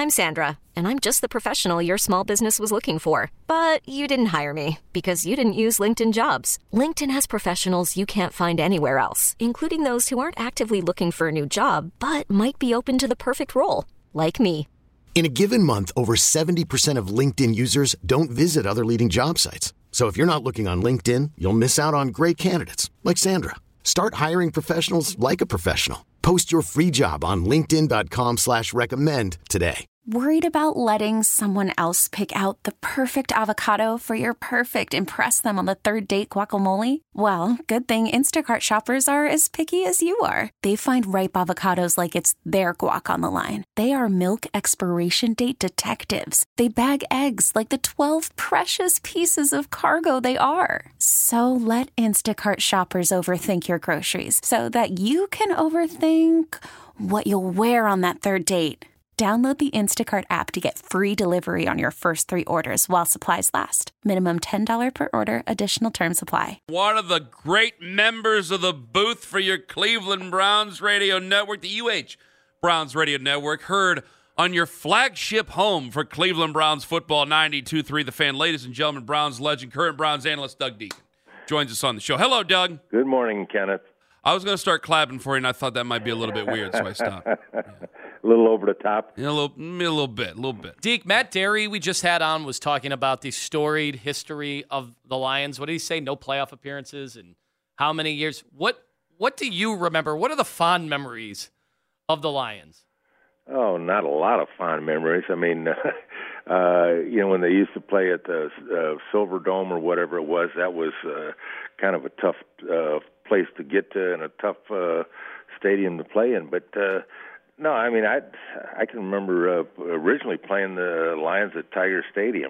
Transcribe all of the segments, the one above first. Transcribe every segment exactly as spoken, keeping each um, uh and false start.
I'm Sandra, and I'm just the professional your small business was looking for. But you didn't hire me because you didn't use LinkedIn Jobs. LinkedIn has professionals you can't find anywhere else, including those who aren't actively looking for a new job, but might be open to the perfect role, like me. In a given month, over seventy percent of LinkedIn users don't visit other leading job sites. So if you're not looking on LinkedIn, you'll miss out on great candidates like Sandra. Start hiring professionals like a professional. Post your free job on linkedin.com slash recommend today. Worried about letting someone else pick out the perfect avocado for your perfect impress them on the third date guacamole? Well, good thing Instacart shoppers are as picky as you are. They find ripe avocados like it's their guac on the line. They are milk expiration date detectives. They bag eggs like the twelve precious pieces of cargo they are. So let Instacart shoppers overthink your groceries so that you can overthink what you'll wear on that third date. Download the Instacart app to get free delivery on your first three orders while supplies last. Minimum ten dollars per order. Additional terms apply. One of the great members of the booth for your Cleveland Browns radio network, the U H Browns radio network, heard on your flagship home for Cleveland Browns football, ninety-two point three The Fan. Ladies and gentlemen, Browns legend, current Browns analyst, Doug Deacon, joins us on the show. Hello, Doug. Good morning, Kenneth. I was going to start clapping for you, and I thought that might be a little bit weird, so I stopped. Yeah. A little over the top. Yeah, a little, a little bit, a little bit. Deke, Matt Derry, we just had on, was talking about the storied history of the Lions. What did he say? No playoff appearances and how many years? What What do you remember? What are the fond memories of the Lions? Oh, not a lot of fond memories. I mean, uh, you know, when they used to play at the uh, Silver Dome or whatever it was, that was uh, kind of a tough uh, place to get to and a tough uh, stadium to play in. But uh, no, I mean, I I can remember uh, originally playing the Lions at Tiger Stadium.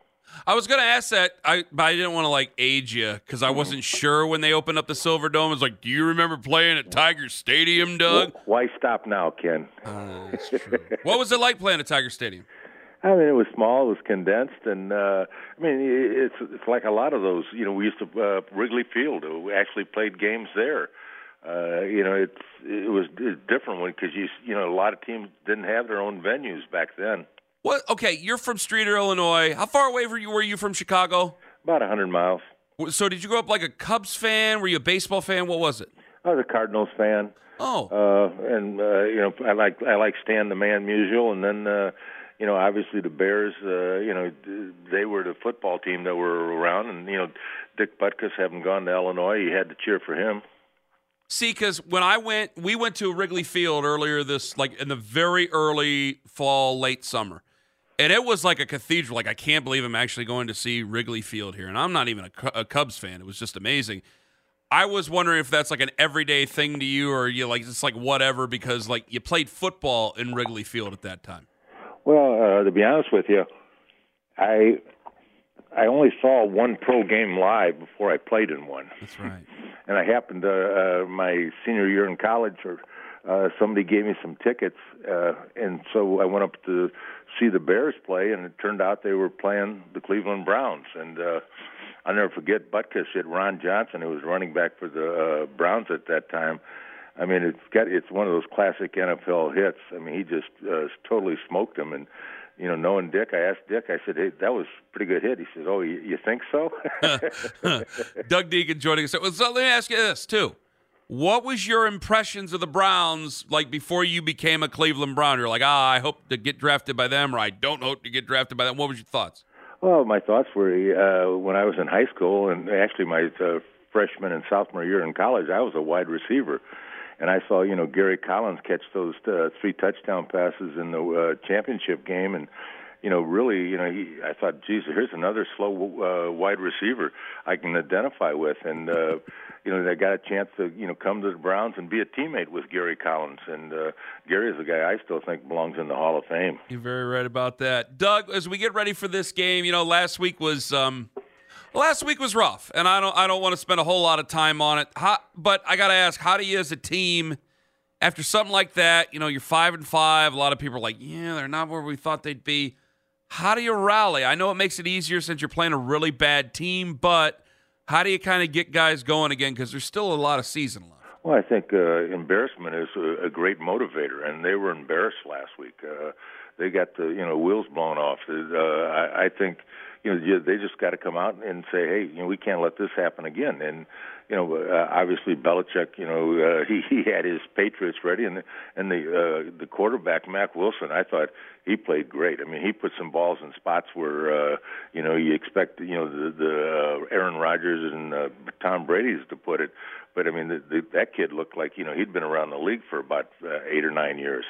I was going to ask that, I, but I didn't want to, like, age you because I wasn't sure when they opened up the Silver Dome. I was like, do you remember playing at Tiger Stadium, Doug? Why stop now, Ken? Uh, that's true. What was it like playing at Tiger Stadium? I mean, it was small, it was condensed, and, uh, I mean, it's it's like a lot of those, you know, we used to, uh, Wrigley Field, we actually played games there. Uh, you know, it's, it was it's different because, you, you know, a lot of teams didn't have their own venues back then. What? Okay, you're from Streator, Illinois. How far away were you, were you from Chicago? About one hundred miles. So did you grow up like a Cubs fan? Were you a baseball fan? What was it? I was a Cardinals fan. Oh. Uh, and, uh, you know, I like I like Stan the Man Musial, and then, uh, you know, obviously the Bears, uh, you know, they were the football team that were around, and, you know, Dick Butkus having gone to Illinois, you had to cheer for him. See, because when I went, we went to Wrigley Field earlier this, like in the very early fall, late summer. And it was like a cathedral. Like, I can't believe I'm actually going to see Wrigley Field here. And I'm not even a, a Cubs fan. It was just amazing. I was wondering if that's like an everyday thing to you, or you like it's like whatever because like you played football in Wrigley Field at that time. Well, uh, to be honest with you, I I only saw one pro game live before I played in one. That's right. And I happened to, uh, my senior year in college, or uh, somebody gave me some tickets, uh, and so I went up to see the Bears play, and it turned out they were playing the Cleveland Browns. And uh, I'll never forget Butkus hit Ron Johnson, who was running back for the uh, Browns at that time. I mean, it's got it's one of those classic N F L hits. I mean, he just uh, totally smoked him. And, you know, knowing Dick, I asked Dick, I said, hey, that was a pretty good hit. He said, oh, you, you think so? Doug Deacon joining us. So let me ask you this, too. What was your impressions of the Browns like before you became a Cleveland Brown? You're like, ah, I hope to get drafted by them, or I don't hope to get drafted by them. What was your thoughts? Well, my thoughts were uh, when I was in high school, and actually my uh, freshman and sophomore year in college, I was a wide receiver. And I saw, you know, Gary Collins catch those uh, three touchdown passes in the uh, championship game, and you know, really, you know, he, I thought, geez, here's another slow uh, wide receiver I can identify with, and uh, you know, they got a chance to, you know, come to the Browns and be a teammate with Gary Collins, and uh, Gary is a guy I still think belongs in the Hall of Fame. You're very right about that, Doug. As we get ready for this game, you know, last week was. Um Last week was rough, and I don't I don't want to spend a whole lot of time on it. How, but I got to ask, how do you as a team, after something like that, you know, you're five and five, a lot of people are like, yeah, they're not where we thought they'd be. How do you rally? I know it makes it easier since you're playing a really bad team, but how do you kind of get guys going again? Because there's still a lot of season left. Well, I think uh, embarrassment is a, a great motivator, and they were embarrassed last week. Uh, they got the you know wheels blown off. Uh, I, I think you know they just got to come out and say, hey, you know, we can't let this happen again. And you know, uh, obviously Belichick, you know, uh, he he had his Patriots ready, and and the uh, the quarterback Mack Wilson, I thought he played great. I mean, he put some balls in spots where uh, you know you expect you know the the uh, Aaron Rodgers and uh, Tom Brady's to put it, but I mean the, the, that kid looked like you know he'd been around the league for about uh, eight or nine years.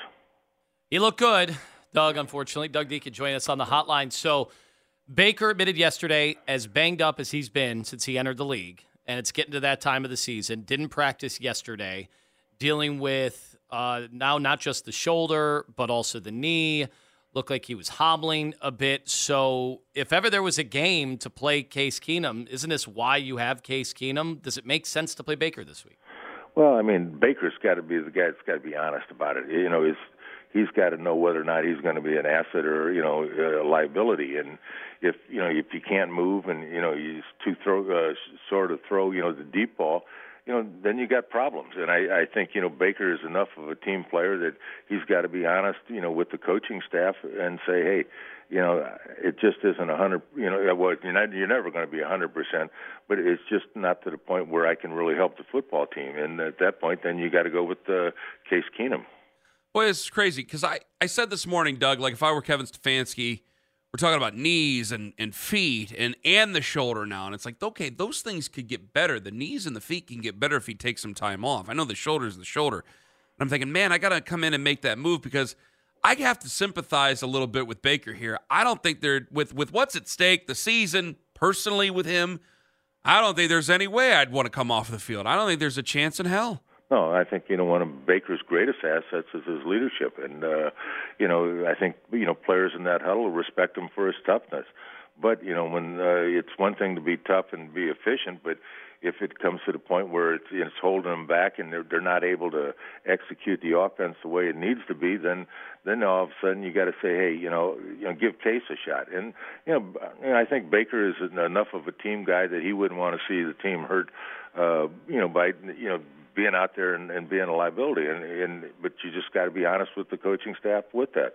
He looked good, Doug. Unfortunately, Doug D could join us on the hotline. So Baker admitted yesterday, as banged up as he's been since he entered the league, and it's getting to that time of the season, didn't practice yesterday, dealing with uh, now not just the shoulder, but also the knee. Looked like he was hobbling a bit. So if ever there was a game to play Case Keenum, isn't this why you have Case Keenum? Does it make sense to play Baker this week? Well, I mean, Baker's got to be the guy that's got to be honest about it. You know, he's, he's got to know whether or not he's going to be an asset or, you know, a liability. And if, you know, if you can't move and, you know, you too throw, uh, sort of throw, you know, the deep ball, you know, then you got problems. And I, I think, you know, Baker is enough of a team player that he's got to be honest, you know, with the coaching staff and say, hey, you know, it just isn't a hundred, you know, well, you're not, you're never going to be a hundred percent, but it's just not to the point where I can really help the football team. And at that point, then you got to go with uh, Case Keenum. Boy, it's crazy because I, I said this morning, Doug, like if I were Kevin Stefanski, we're talking about knees and, and feet and, and the shoulder now. And it's like, okay, those things could get better. The knees and the feet can get better if he takes some time off. I know the shoulder is the shoulder. And I'm thinking, man, I got to come in and make that move because I have to sympathize a little bit with Baker here. I don't think they're, with, with what's at stake, the season, personally with him, I don't think there's any way I'd want to come off the field. I don't think there's a chance in hell. No, I think, you know, one of Baker's greatest assets is his leadership. And, uh, you know, I think, you know, players in that huddle respect him for his toughness. But, you know, when uh, it's one thing to be tough and be efficient, but if it comes to the point where it's, it's holding them back and they're, they're not able to execute the offense the way it needs to be, then then all of a sudden you got to say, hey, you know, you know, give Case a shot. And you know, you know, I think Baker is enough of a team guy that he wouldn't want to see the team hurt, uh, you know, by you know being out there and, and being a liability. And, and but you just got to be honest with the coaching staff with that.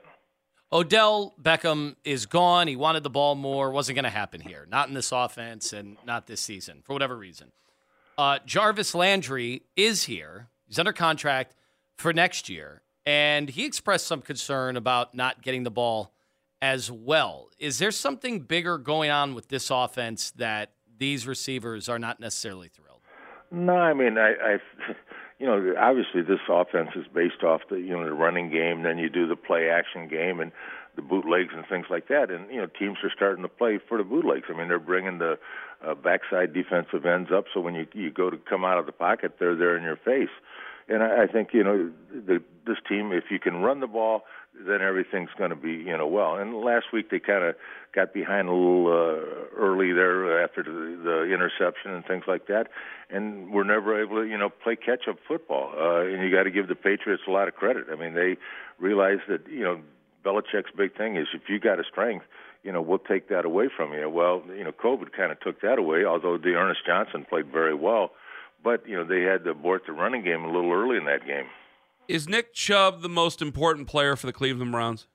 Odell Beckham is gone. He wanted the ball more. Wasn't going to happen here. Not in this offense and not this season, for whatever reason. Uh, Jarvis Landry is here. He's under contract for next year. And he expressed some concern about not getting the ball as well. Is there something bigger going on with this offense that these receivers are not necessarily thrilled? No, I mean, I, I you know, obviously this offense is based off the, you know, the running game. Then you do the play action game and the bootlegs and things like that. And, you know, teams are starting to play for the bootlegs. I mean, they're bringing the uh, backside defensive ends up. So when you, you go to come out of the pocket, they're there in your face. And I, I think, you know, the, this team, if you can run the ball, then everything's going to be, you know, well. And last week they kind of got behind a little uh, early there after the, the interception and things like that, and were never able to, you know, play catch-up football. Uh, and you got to give the Patriots a lot of credit. I mean, they realized that, you know, Belichick's big thing is if you got a strength, you know, we'll take that away from you. Well, you know, COVID kind of took that away, although Dearness Johnson played very well. But, you know, they had to abort the running game a little early in that game. Is Nick Chubb the most important player for the Cleveland Browns?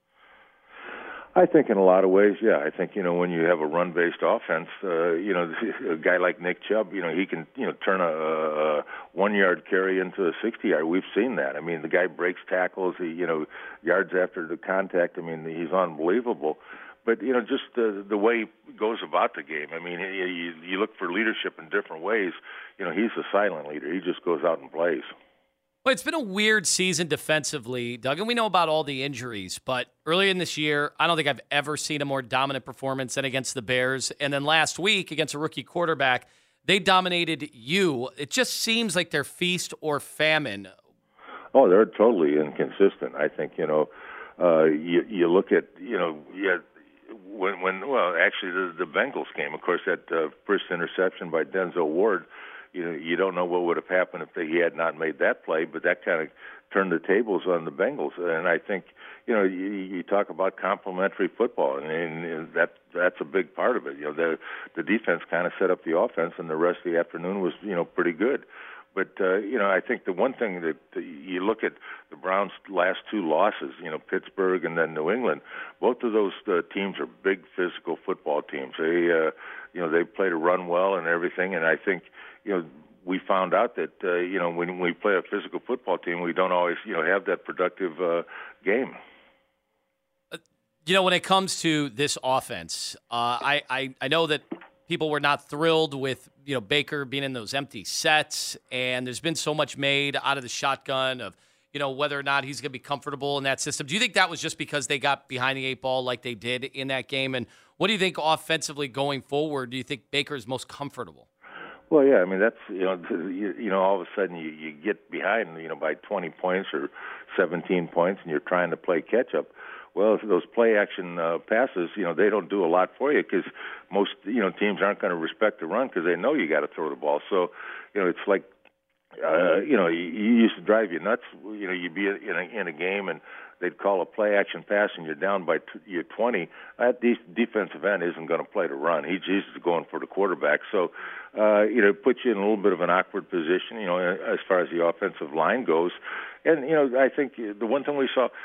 I think in a lot of ways, yeah. I think, you know, when you have a run-based offense, uh, you know, a guy like Nick Chubb, you know, he can, you know, turn a, a one-yard carry into a sixty-yard. We've seen that. I mean, the guy breaks tackles, he, you know, yards after the contact. I mean, he's unbelievable. But, you know, just the, the way he goes about the game. I mean, you, you look for leadership in different ways. You know, he's a silent leader. He just goes out and plays. Well, it's been a weird season defensively, Doug, and we know about all the injuries, but earlier in this year, I don't think I've ever seen a more dominant performance than against the Bears. And then last week, against a rookie quarterback, they dominated you. It just seems like they're feast or famine. Oh, they're totally inconsistent. I think, you know, uh, you, you look at, you know, you when, when well, actually the, the Bengals game, of course, that uh, first interception by Denzel Ward, you know, you don't know what would have happened if they, he had not made that play, but that kind of turned the tables on the Bengals. And I think, you know, you, you talk about complementary football, and, and that that's a big part of it. You know, the the defense kind of set up the offense, and the rest of the afternoon was, you know, pretty good. But, uh, you know, I think the one thing that uh, you look at the Browns' last two losses, you know, Pittsburgh and then New England, both of those uh, teams are big physical football teams. They, uh, you know, they play to run well and everything. And I think, you know, we found out that, uh, you know, when we play a physical football team, we don't always, you know, have that productive uh, game. You know, when it comes to this offense, uh, I, I, I know that people were not thrilled with, you know, Baker being in those empty sets, and there's been so much made out of the shotgun of, you know, whether or not he's going to be comfortable in that system. Do you think that was just because they got behind the eight ball like they did in that game? And what do you think offensively going forward? Do you think Baker is most comfortable? Well, yeah, I mean, that's, you know, you, you know, all of a sudden you, you get behind, you know, by twenty points or seventeen points, and you're trying to play catch-up. Well, those play-action uh, passes, you know, they don't do a lot for you because most, you know, teams aren't going to respect the run because they know you got to throw the ball. So, you know, it's like, uh, you know, you, you used to drive you nuts. You know, you'd be in a, in a game and they'd call a play-action pass and you're down by t- you're twenty. That de- defensive end isn't going to play the run. He's just going for the quarterback. So, uh, you know, it puts you in a little bit of an awkward position, you know, as far as the offensive line goes. And, you know, I think the one thing we saw,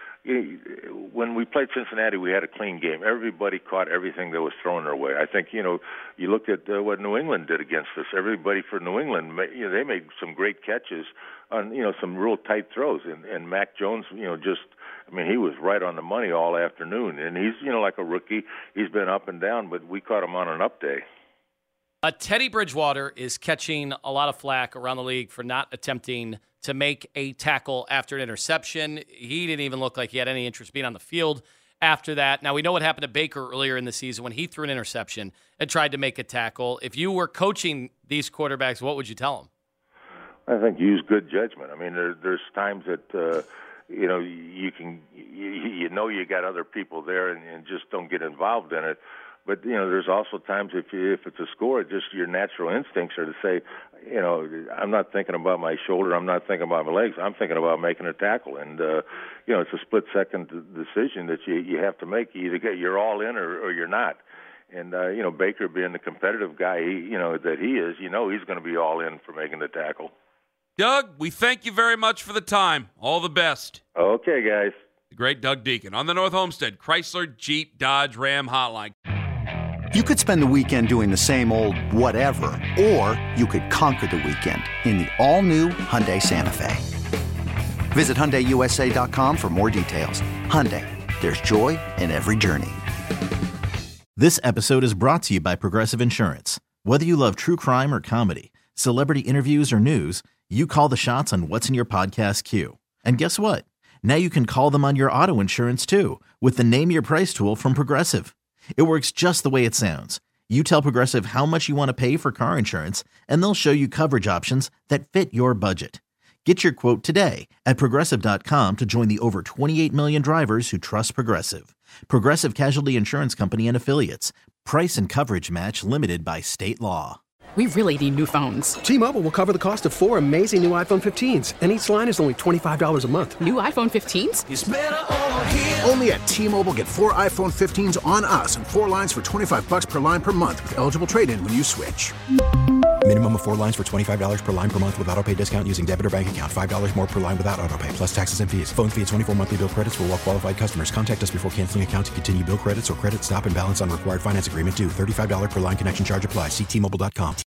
when we played Cincinnati, we had a clean game. Everybody caught everything that was thrown their way. I think, you know, you looked at uh, what New England did against us. Everybody for New England, you know, they made some great catches on, you know, some real tight throws. And, and Mac Jones, you know, just, I mean, he was right on the money all afternoon. And he's, you know, like a rookie. He's been up and down, but we caught him on an up day. Uh, Teddy Bridgewater is catching a lot of flack around the league for not attempting to make a tackle after an interception. He didn't even look like he had any interest being on the field after that. Now, we know what happened to Baker earlier in the season when he threw an interception and tried to make a tackle. If you were coaching these quarterbacks, what would you tell them? I think use good judgment. I mean, there, there's times that, uh, you know, you can, you, you know you got other people there and, and just don't get involved in it. But, you know, there's also times if you, if it's a score, just your natural instincts are to say, you know, I'm not thinking about my shoulder, I'm not thinking about my legs, I'm thinking about making a tackle. And, uh, you know, it's a split-second decision that you you have to make. You either get, you're all in or, or you're not. And, uh, you know, Baker being the competitive guy, he, you know, that he is, you know he's going to be all in for making the tackle. Doug, we thank you very much for the time. All the best. Okay, guys. The great Doug Deacon on the North Homestead Chrysler Jeep Dodge Ram Hotline. You could spend the weekend doing the same old whatever, or you could conquer the weekend in the all-new Hyundai Santa Fe. Visit Hyundai U S A dot com for more details. Hyundai, there's joy in every journey. This episode is brought to you by Progressive Insurance. Whether you love true crime or comedy, celebrity interviews or news, you call the shots on what's in your podcast queue. And guess what? Now you can call them on your auto insurance too with the Name Your Price tool from Progressive. It works just the way it sounds. You tell Progressive how much you want to pay for car insurance, and they'll show you coverage options that fit your budget. Get your quote today at Progressive dot com to join the over twenty-eight million drivers who trust Progressive. Progressive Casualty Insurance Company and Affiliates. Price and coverage match limited by state law. We really need new phones. T-Mobile will cover the cost of four amazing new iPhone fifteens, and each line is only twenty-five dollars a month. New iPhone fifteens? It's better over here. Only at T-Mobile, get four iPhone fifteens on us and four lines for twenty-five dollars per line per month with eligible trade-in when you switch. Minimum of four lines for twenty-five dollars per line per month with autopay discount using debit or bank account. five dollars more per line without autopay, plus taxes and fees. Phone fee at twenty-four monthly bill credits for well-qualified customers. Contact us before canceling account to continue bill credits or credit stop and balance on required finance agreement due. thirty-five dollars per line connection charge applies. See T Mobile dot com.